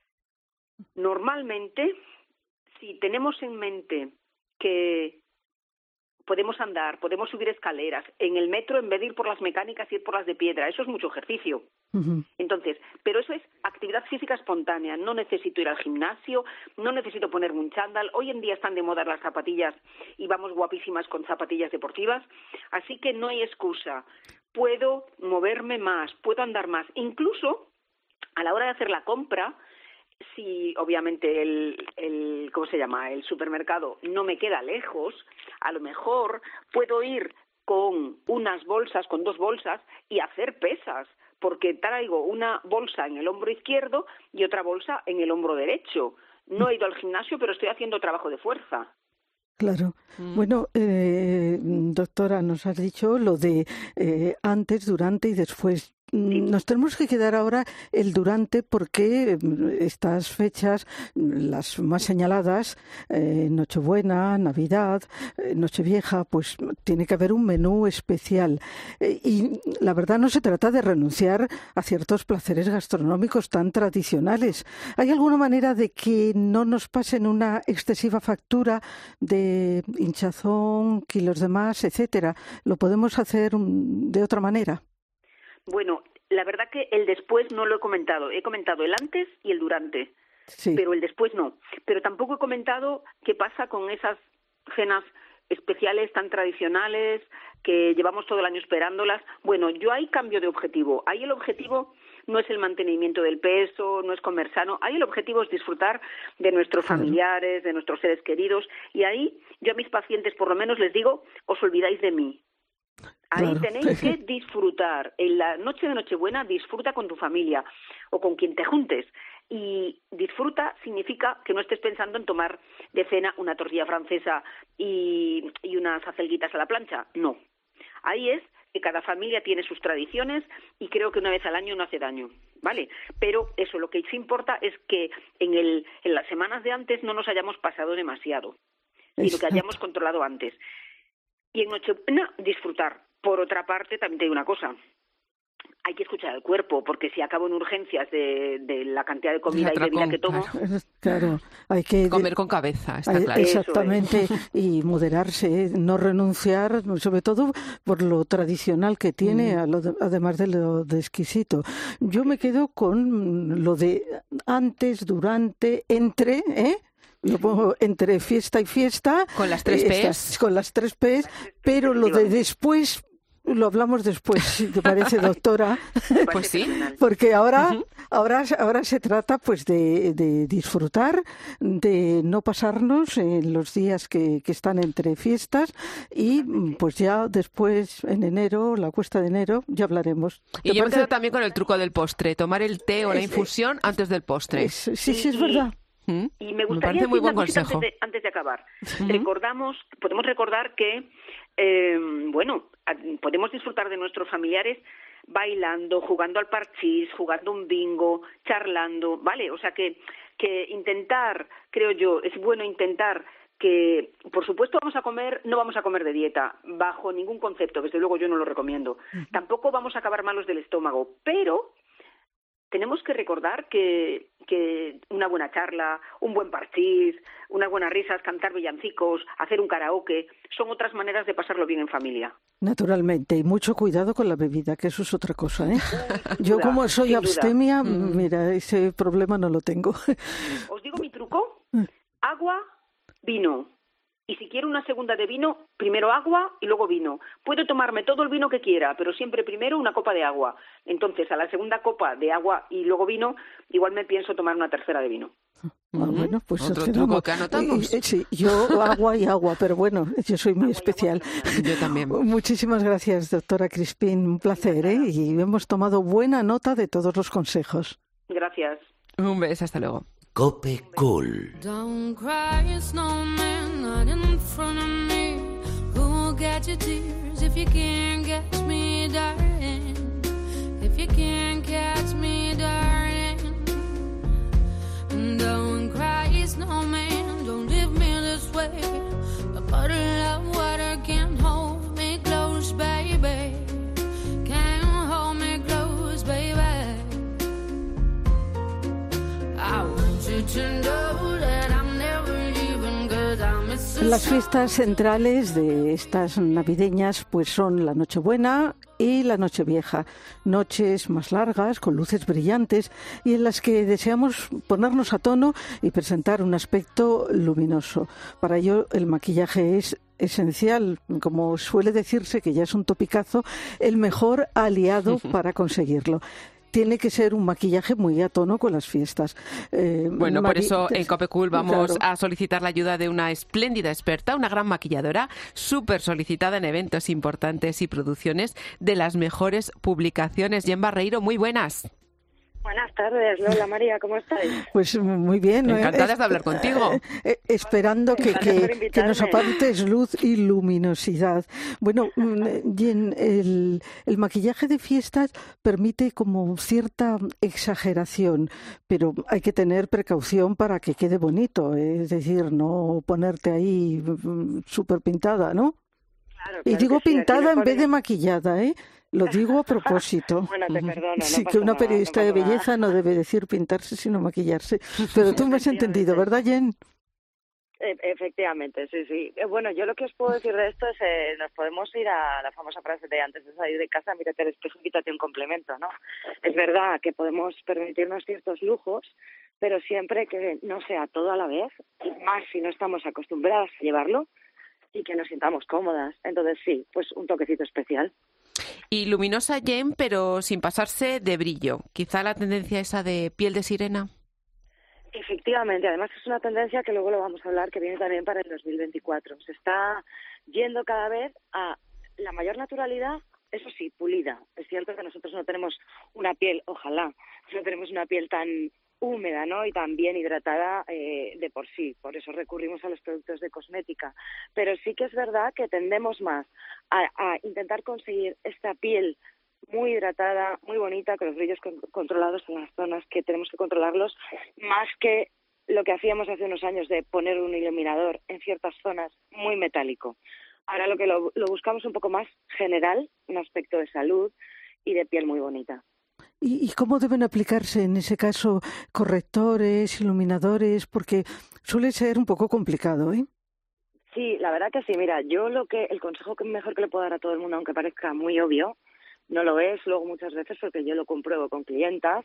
normalmente, si tenemos en mente que podemos andar, podemos subir escaleras, en el metro en vez de ir por las mecánicas, ir por las de piedra, eso es mucho ejercicio. Uh-huh. Entonces, pero eso es actividad física espontánea, no necesito ir al gimnasio, no necesito ponerme un chándal, hoy en día están de moda las zapatillas y vamos guapísimas con zapatillas deportivas, así que no hay excusa, puedo moverme más, puedo andar más, incluso a la hora de hacer la compra, si obviamente el, el, ¿cómo se llama?, el supermercado no me queda lejos, a lo mejor puedo ir con unas bolsas, con dos bolsas y hacer pesas, porque traigo una bolsa en el hombro izquierdo y otra bolsa en el hombro derecho. No he ido al gimnasio, pero estoy haciendo trabajo de fuerza. Claro. Mm. Bueno, eh, doctora, nos has dicho lo de eh, antes, durante y después nos tenemos que quedar ahora el durante, porque estas fechas, las más señaladas, eh, Nochebuena, Navidad, eh, Nochevieja, pues tiene que haber un menú especial. Eh, y la verdad no se trata de renunciar a ciertos placeres gastronómicos tan tradicionales. ¿Hay alguna manera de que no nos pasen una excesiva factura de hinchazón, kilos de más, etcétera? ¿Lo podemos hacer de otra manera? Bueno, la verdad que el después no lo he comentado. He comentado el antes y el durante, sí. Pero el después no. Pero tampoco he comentado qué pasa con esas cenas especiales tan tradicionales que llevamos todo el año esperándolas. Bueno, yo ahí cambio de objetivo. Ahí el objetivo no es el mantenimiento del peso, no es comer sano. Ahí el objetivo es disfrutar de nuestros familiares, de nuestros seres queridos. Y ahí yo a mis pacientes por lo menos les digo, os olvidáis de mí. Ahí claro. Tenéis que disfrutar. En la noche de Nochebuena disfruta con tu familia o con quien te juntes. Y disfruta significa que no estés pensando en tomar de cena una tortilla francesa y, y unas acelguitas a la plancha. No. Ahí es que cada familia tiene sus tradiciones y creo que una vez al año no hace daño, ¿vale? Pero eso, lo que sí importa es que en, el, en las semanas de antes no nos hayamos pasado demasiado, sino que hayamos controlado antes. Y en Nochebuena disfrutar. Por otra parte, también te digo una cosa, hay que escuchar al cuerpo, porque si acabo en urgencias de, de la cantidad de comida y bebida que tomo... Claro, claro, hay que... Comer con cabeza, está hay, claro. Exactamente, y moderarse, no renunciar, sobre todo por lo tradicional que tiene, mm. a lo de, además de lo de exquisito. Yo me quedo con lo de antes, durante, entre... ¿eh? Lo pongo entre fiesta y fiesta. Con las tres P's. Estas, con las tres P's, pero lo de después lo hablamos después, si te parece, doctora. Pues sí. Porque ahora, uh-huh. ahora, ahora se trata pues de, de disfrutar, de no pasarnos en los días que, que están entre fiestas y pues ya después, en enero, la cuesta de enero, ya hablaremos. Y yo me quedo también con el truco del postre, tomar el té o la infusión es, antes del postre. Es, sí, sí, es verdad. Y me gustaría me muy buen decir consejo. Antes de, antes de acabar. Uh-huh. Recordamos, podemos recordar que, eh, bueno, podemos disfrutar de nuestros familiares bailando, jugando al parchís, jugando un bingo, charlando, ¿vale? O sea que, que intentar, creo yo, es bueno intentar que, por supuesto, vamos a comer, no vamos a comer de dieta, bajo ningún concepto, desde luego yo no lo recomiendo. Uh-huh. Tampoco vamos a acabar malos del estómago, pero... tenemos que recordar que, que una buena charla, un buen parchís, unas buenas risas, cantar villancicos, hacer un karaoke, son otras maneras de pasarlo bien en familia. Naturalmente, y mucho cuidado con la bebida, que eso es otra cosa, ¿eh? Sin Yo duda, como soy abstemia, duda. mira, ese problema no lo tengo. Os digo mi truco, agua, vino. Y si quiero una segunda de vino, primero agua y luego vino. Puedo tomarme todo el vino que quiera, pero siempre primero una copa de agua. Entonces, a la segunda copa de agua y luego vino, igual me pienso tomar una tercera de vino. Ah, bueno, pues otro truco que anotamos. Eh, eh, sí, yo agua y agua, pero bueno, yo soy muy especial. Yo también. Muchísimas gracias, doctora Crispín. Un placer, ¿eh? Y hemos tomado buena nota de todos los consejos. Gracias. Un beso, hasta luego. Cope Cool. Don't cry, snowman, not in front of me. Who'll get your tears if you can't catch me, darling? If you can't catch me, darling. Don't cry, snowman, don't leave me this way. A bottle of water can't hold me close, baby. Can't hold me close, baby. I want you to know that I'm never leaving, 'cause I miss you. Las fiestas centrales de estas navideñas pues son la Nochebuena y la Nochevieja, noches más largas, con luces brillantes y en las que deseamos ponernos a tono y presentar un aspecto luminoso. Para ello el maquillaje es esencial, como suele decirse, que ya es un topicazo, el mejor aliado para conseguirlo. Tiene que ser un maquillaje muy a tono con las fiestas. Eh, bueno, Mari... por eso en Cope Cool vamos claro. a solicitar la ayuda de una espléndida experta, una gran maquilladora, súper solicitada en eventos importantes y producciones de las mejores publicaciones. Jen Barreiro, muy buenas. Buenas tardes, Lola, María, ¿cómo estáis? Pues muy bien. Encantadas eh, de hablar contigo. Eh, esperando que, que, que nos aportes luz y luminosidad. Bueno, Jen, el, el maquillaje de fiestas permite como cierta exageración, pero hay que tener precaución para que quede bonito, ¿eh? Es decir, no ponerte ahí súper pintada, ¿no? Claro, claro y digo sí, pintada en vez pone... de maquillada, ¿eh? Lo digo a propósito. Bueno, te perdono. No sí, pasa que una nada, periodista no de belleza nada. no debe decir pintarse sino maquillarse. Pero tú me has entendido, ¿verdad, Jen? E- efectivamente, sí, sí. Eh, Bueno, yo lo que os puedo decir de esto es eh, nos podemos ir a la famosa frase de antes de salir de casa, mírate al espejo y quítate un complemento, ¿no? Es verdad que podemos permitirnos ciertos lujos, pero siempre que no sea todo a la vez, y más si no estamos acostumbradas a llevarlo y que nos sintamos cómodas. Entonces sí, pues un toquecito especial. Y luminosa, Jen, pero sin pasarse de brillo. Quizá la tendencia esa de piel de sirena. Efectivamente, además es una tendencia que luego lo vamos a hablar, que viene también para el dos mil veinticuatro. Se está yendo cada vez a la mayor naturalidad, eso sí, pulida. Es cierto que nosotros no tenemos una piel, ojalá, no tenemos una piel tan húmeda, ¿no? Y tan bien hidratada eh, de por sí. Por eso recurrimos a los productos de cosmética. Pero sí que es verdad que tendemos más a, a intentar conseguir esta piel muy hidratada, muy bonita, con los brillos con, controlados en las zonas que tenemos que controlarlos, más que lo que hacíamos hace unos años de poner un iluminador en ciertas zonas muy metálico. Ahora lo que lo, lo buscamos un poco más general, un aspecto de salud y de piel muy bonita. ¿Y, ¿Y cómo deben aplicarse en ese caso correctores, iluminadores? Porque suele ser un poco complicado, ¿eh? Sí, la verdad que sí. Mira, yo lo que el consejo que mejor que le puedo dar a todo el mundo, aunque parezca muy obvio, no lo es luego muchas veces porque yo lo compruebo con clientas,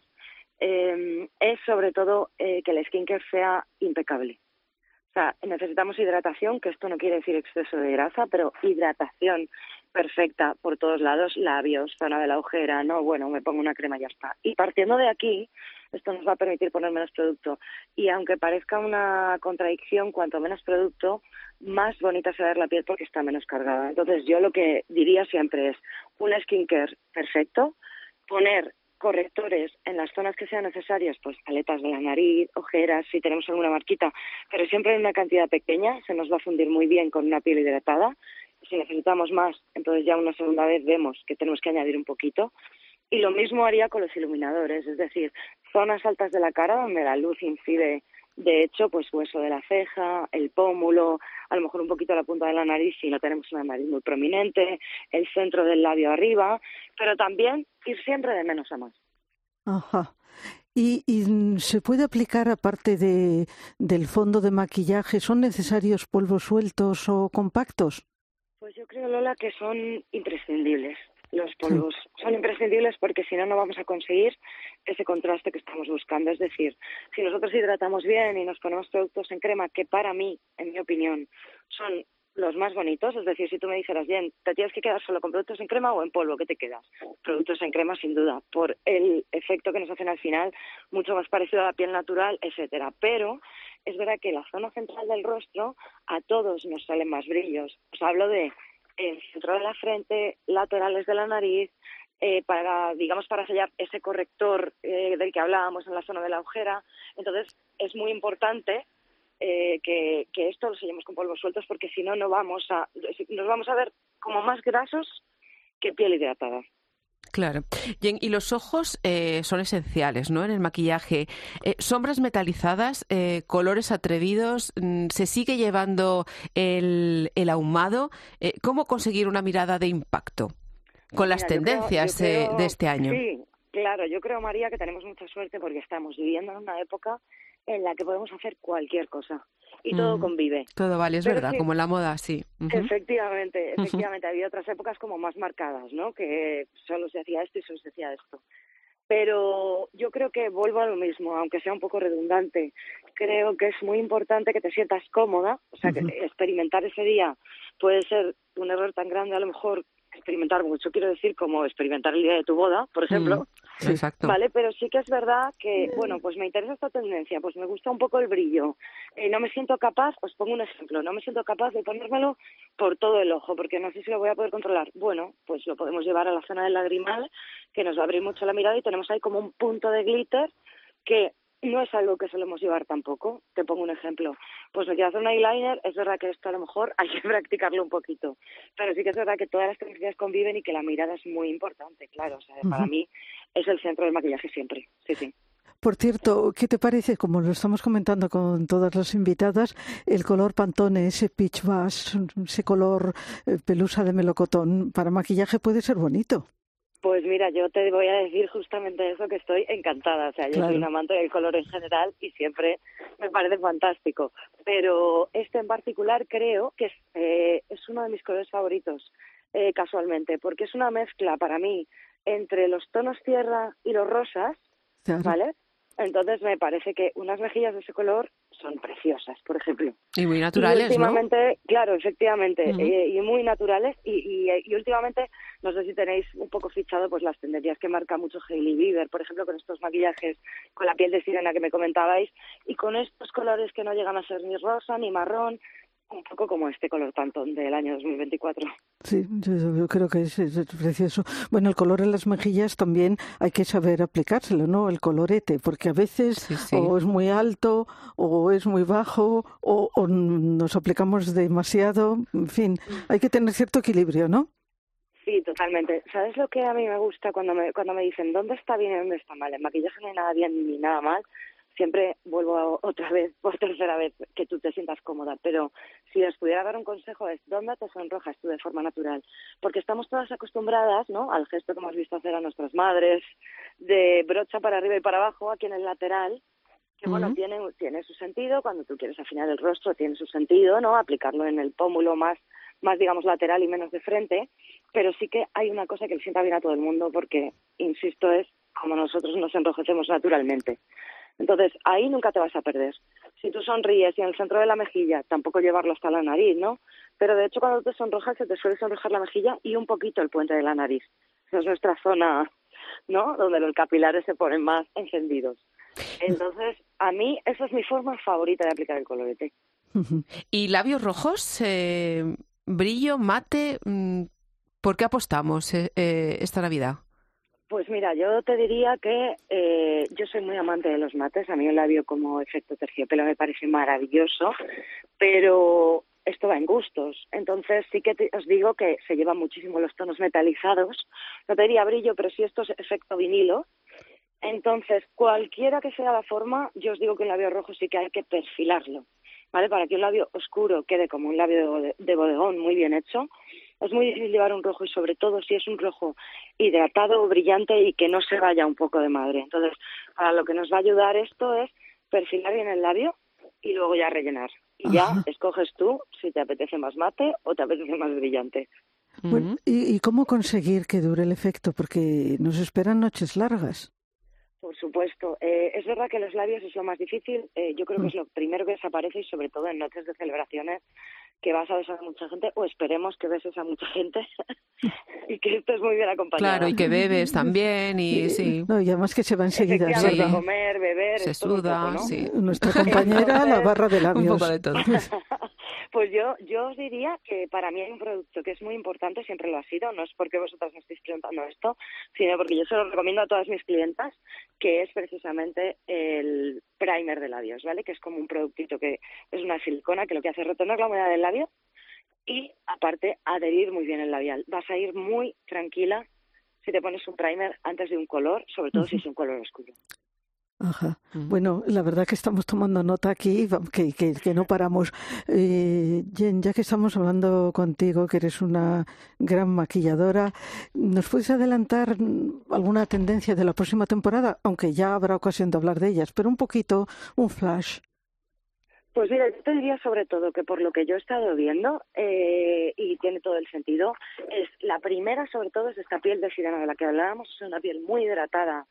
eh, es sobre todo eh, que el skincare sea impecable. O sea, necesitamos hidratación, que esto no quiere decir exceso de grasa, pero hidratación perfecta por todos lados, labios, zona de la ojera, no, bueno, me pongo una crema y ya está. Y partiendo de aquí, esto nos va a permitir poner menos producto. Y aunque parezca una contradicción, cuanto menos producto, más bonita se va a ver la piel porque está menos cargada. Entonces yo lo que diría siempre es un skincare perfecto, poner correctores en las zonas que sean necesarias, pues aletas de la nariz, ojeras, si tenemos alguna marquita, pero siempre en una cantidad pequeña, se nos va a fundir muy bien con una piel hidratada. Si necesitamos más, entonces ya una segunda vez vemos que tenemos que añadir un poquito. Y lo mismo haría con los iluminadores, es decir, zonas altas de la cara donde la luz incide, de hecho, pues hueso de la ceja, el pómulo, a lo mejor un poquito la punta de la nariz si no tenemos una nariz muy prominente, el centro del labio arriba, pero también ir siempre de menos a más. Ajá. ¿Y, y se puede aplicar, aparte de del fondo de maquillaje, son necesarios polvos sueltos o compactos? Pues yo creo, Lola, que son imprescindibles. Los polvos sí. Son imprescindibles porque si no, no vamos a conseguir ese contraste que estamos buscando. Es decir, si nosotros hidratamos bien y nos ponemos productos en crema, que para mí, en mi opinión, son los más bonitos, es decir, si tú me dijeras, bien, ¿te tienes que quedar solo con productos en crema o en polvo? ¿Qué te quedas? Productos en crema, sin duda, por el efecto que nos hacen al final, mucho más parecido a la piel natural, etcétera. Pero es verdad que la zona central del rostro, a todos nos salen más brillos. Os hablo de el centro de la frente, laterales de la nariz, eh, para, digamos, para sellar ese corrector eh, del que hablábamos en la zona de la ojera. Entonces, es muy importante Eh, que, que esto lo sellemos con polvos sueltos porque si no, no vamos a, nos vamos a ver como más grasos que piel hidratada. Claro. Y los ojos eh, son esenciales, ¿no? En el maquillaje. Eh, sombras metalizadas, eh, colores atrevidos, mm, se sigue llevando el, el ahumado. Eh, ¿Cómo conseguir una mirada de impacto con Mira, las tendencias yo creo, yo creo, eh, de este año? Sí, claro. Yo creo, María, que tenemos mucha suerte porque estamos viviendo en una época en la que podemos hacer cualquier cosa y todo mm, convive. Todo vale, es Pero verdad, sí, como en la moda, sí. Uh-huh. Efectivamente, efectivamente. Uh-huh. Había otras épocas como más marcadas, ¿no? Que solo se hacía esto y solo se hacía esto. Pero yo creo que vuelvo a lo mismo, aunque sea un poco redundante. Creo que es muy importante que te sientas cómoda, o sea, uh-huh. que experimentar ese día puede ser un error tan grande, a lo mejor experimentar mucho, quiero decir, como experimentar el día de tu boda, por ejemplo. Exacto. Vale, pero sí que es verdad que, bueno, pues me interesa esta tendencia, pues me gusta un poco el brillo. Eh, no me siento capaz, os pongo un ejemplo, no me siento capaz de ponérmelo por todo el ojo, porque no sé si lo voy a poder controlar. Bueno, pues lo podemos llevar a la zona del lagrimal, que nos va a abrir mucho la mirada y tenemos ahí como un punto de glitter que no es algo que solemos llevar tampoco. Te pongo un ejemplo. Pues me quiero hacer un eyeliner, es verdad que esto a lo mejor hay que practicarlo un poquito, pero sí que es verdad que todas las tendencias conviven y que la mirada es muy importante, claro. O sea, uh-huh. Para mí es el centro del maquillaje siempre, sí, sí. Por cierto, ¿qué te parece, como lo estamos comentando con todas las invitadas, el color Pantone, ese peach bash, ese color eh, pelusa de melocotón, para maquillaje puede ser bonito? Pues mira, yo te voy a decir justamente eso, que estoy encantada. O sea, yo claro. soy un amante del color en general y siempre me parece fantástico. Pero este en particular creo que es, eh, es uno de mis colores favoritos, eh, casualmente, porque es una mezcla para mí entre los tonos tierra y los rosas, claro. ¿Vale? Entonces me parece que unas mejillas de ese color son preciosas, por ejemplo. Y muy naturales, y últimamente, ¿no? Claro, efectivamente, Uh-huh. eh, y muy naturales. Y, y, y últimamente, no sé si tenéis un poco fichado pues las tendencias que marca mucho Hailey Bieber, por ejemplo, con estos maquillajes con la piel de sirena que me comentabais, y con estos colores que no llegan a ser ni rosa ni marrón, un poco como este color Pantone del año dos mil veinticuatro. Sí, yo, yo creo que es, es precioso. Bueno, el color en las mejillas también hay que saber aplicárselo, ¿no? El colorete, porque a veces sí, sí. o es muy alto o es muy bajo o, o nos aplicamos demasiado. En fin, hay que tener cierto equilibrio, ¿no? Sí, totalmente. ¿Sabes lo que a mí me gusta cuando me cuando me dicen dónde está bien y dónde está mal? En maquillaje no hay nada bien ni nada mal. Siempre vuelvo a, otra vez, por tercera vez, que tú te sientas cómoda. Pero si les pudiera dar un consejo es, ¿dónde te sonrojas tú de forma natural? Porque estamos todas acostumbradas, ¿no?, al gesto que hemos visto hacer a nuestras madres, de brocha para arriba y para abajo, aquí en el lateral, que, uh-huh. bueno, tiene, tiene su sentido. Cuando tú quieres afinar el rostro, tiene su sentido, ¿no?, aplicarlo en el pómulo más, más, digamos, lateral y menos de frente. Pero sí que hay una cosa que le sienta bien a todo el mundo, porque, insisto, es como nosotros nos enrojecemos naturalmente. Entonces, ahí nunca te vas a perder. Si tú sonríes y en el centro de la mejilla, tampoco llevarlo hasta la nariz, ¿no? Pero de hecho, cuando te sonrojas, se te suele sonrojar la mejilla y un poquito el puente de la nariz. Esa es nuestra zona, ¿no?, donde los capilares se ponen más encendidos. Entonces, a mí, esa es mi forma favorita de aplicar el colorete. ¿Y labios rojos? Eh, ¿Brillo, mate? ¿Por qué apostamos eh, eh, esta Navidad? Pues mira, yo te diría que eh, yo soy muy amante de los mates. A mí el labio como efecto terciopelo me parece maravilloso, pero esto va en gustos. Entonces sí que te, os digo que se llevan muchísimo los tonos metalizados. No te diría brillo, pero sí esto es efecto vinilo. Entonces, cualquiera que sea la forma, yo os digo que un labio rojo sí que hay que perfilarlo, ¿vale? Para que un labio oscuro quede como un labio de, de bodegón muy bien hecho. Es muy difícil llevar un rojo y sobre todo si es un rojo hidratado o brillante y que no se vaya un poco de madre. Entonces, para lo que nos va a ayudar esto es perfilar bien el labio y luego ya rellenar. Y ya Ajá. escoges tú si te apetece más mate o te apetece más brillante. Bueno, ¿y, ¿y cómo conseguir que dure el efecto? Porque nos esperan noches largas. Por supuesto. Eh, es verdad que los labios es lo más difícil. Eh, yo creo que es lo primero que desaparece y sobre todo en noches de celebraciones que vas a besar a mucha gente o esperemos que beses a mucha gente y que estés muy bien acompañada. Claro, y que bebes también y sí. No, y además que se va enseguida. Sí. Comer, beber, se suda, poco, ¿no? sí. Nuestra compañera, Entonces, la barra de labios. Un poco de todo. Pues yo, yo os diría que para mí hay un producto que es muy importante, siempre lo ha sido, no es porque vosotras me estéis preguntando esto, sino porque yo se lo recomiendo a todas mis clientas, que es precisamente el primer de labios, ¿vale? Que es como un productito que es una silicona que lo que hace es retener la humedad del labio y, aparte, adherir muy bien el labial. Vas a ir muy tranquila si te pones un primer antes de un color, sobre todo uh-huh. si es un color oscuro. Ajá. Uh-huh. Bueno, la verdad que estamos tomando nota aquí, que, que, que no paramos. Eh, Jen, ya que estamos hablando contigo, que eres una gran maquilladora, ¿nos puedes adelantar alguna tendencia de la próxima temporada? Aunque ya habrá ocasión de hablar de ellas, pero un poquito, un flash. Pues mira, yo te diría sobre todo que por lo que yo he estado viendo, eh, y tiene todo el sentido, es la primera sobre todo es esta piel de sirena de la que hablábamos, es una piel muy hidratada,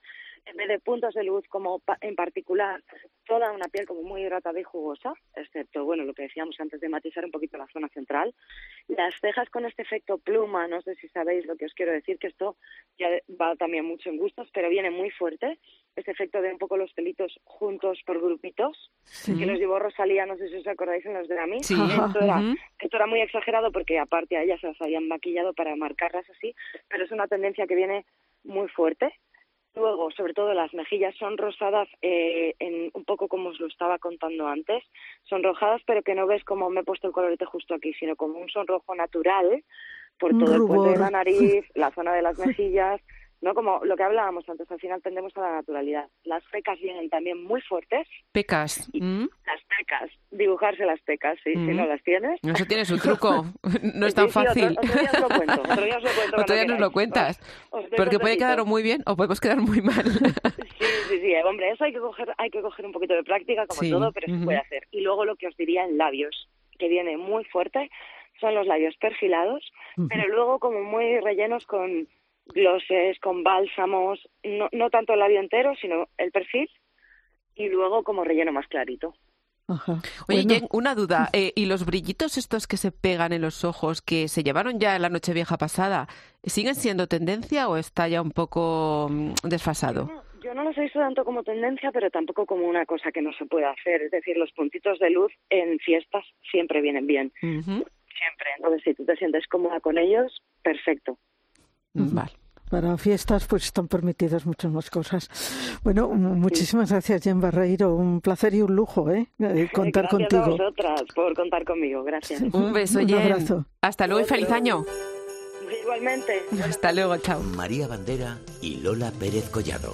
en vez de puntos de luz como pa- en particular, toda una piel como muy hidratada y jugosa, excepto, bueno, lo que decíamos antes de matizar un poquito la zona central. Las cejas con este efecto pluma, no sé si sabéis lo que os quiero decir, que esto ya va también mucho en gustos, pero viene muy fuerte, este efecto de un poco los pelitos juntos por grupitos, Sí. que los divorros salían, no sé si os acordáis, en los Grammys. Sí. Esto era, Ujú. esto era muy exagerado porque aparte a ellas se las habían maquillado para marcarlas así, pero es una tendencia que viene muy fuerte. Luego, sobre todo, las mejillas son rosadas, eh, en un poco como os lo estaba contando antes. Sonrojadas, pero que no ves como me he puesto el colorete justo aquí, sino como un sonrojo natural por Un todo el puente de rubor. la nariz, la zona de las mejillas, ¿no? Como lo que hablábamos antes, al final tendemos a la naturalidad. Las pecas vienen también muy fuertes. Pecas. ¿Mm? Las pecas, dibujarse las pecas, sí, Mm. si no las tienes. Eso tiene su truco. No es tan Sí, sí, otro- fácil. Otro, día os lo cuento, otro día os lo cuento. Otro cuando día nos lo queráis. cuentas. Os- os doy Porque puede consejitos. quedar muy bien o podemos quedar muy mal. Sí, sí, sí, hombre, eso hay que coger, hay que coger un poquito de práctica, como Sí, todo, pero ujú. se puede hacer. Y luego lo que os diría en labios, que viene muy fuerte, son los labios perfilados, Ujú. pero luego como muy rellenos con glosses, con bálsamos, no, no tanto el labio entero, sino el perfil, y luego como relleno más clarito. Ajá. Oye, Bueno, Jen, una duda. Eh, ¿Y los brillitos estos que se pegan en los ojos, que se llevaron ya en la Nochevieja pasada, siguen siendo tendencia o está ya un poco mm, desfasado? No, yo no los he visto tanto como tendencia, pero tampoco como una cosa que no se puede hacer. Es decir, los puntitos de luz en fiestas siempre vienen bien. Ujú. Siempre. Entonces, si tú te sientes cómoda con ellos, perfecto. Ujú. Vale. Para fiestas pues están permitidas muchas más cosas. Bueno, m- muchísimas gracias, Jen Barreiro. Un placer y un lujo, ¿eh? Eh, contar Gracias contigo. a vosotras por contar conmigo. Gracias. Un beso, Un Jen. abrazo. Hasta luego y feliz año. Igualmente. Hasta luego, chao. María Bandera y Lola Pérez Collado.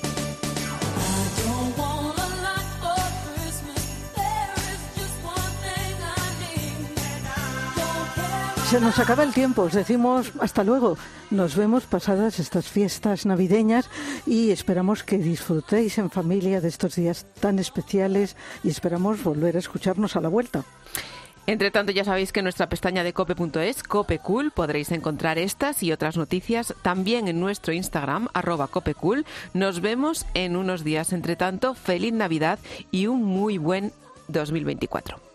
Don't want a lot for Christmas. There is just one thing I need. Don't care. Se nos acaba el tiempo, os decimos hasta luego. Nos vemos pasadas estas fiestas navideñas y esperamos que disfrutéis en familia de estos días tan especiales y esperamos volver a escucharnos a la vuelta. Entre tanto, ya sabéis que en nuestra pestaña de cope punto es, CopeCool, podréis encontrar estas y otras noticias también en nuestro Instagram, arroba CopeCool. Nos vemos en unos días. Entre tanto, feliz Navidad y un muy buen dos mil veinticuatro.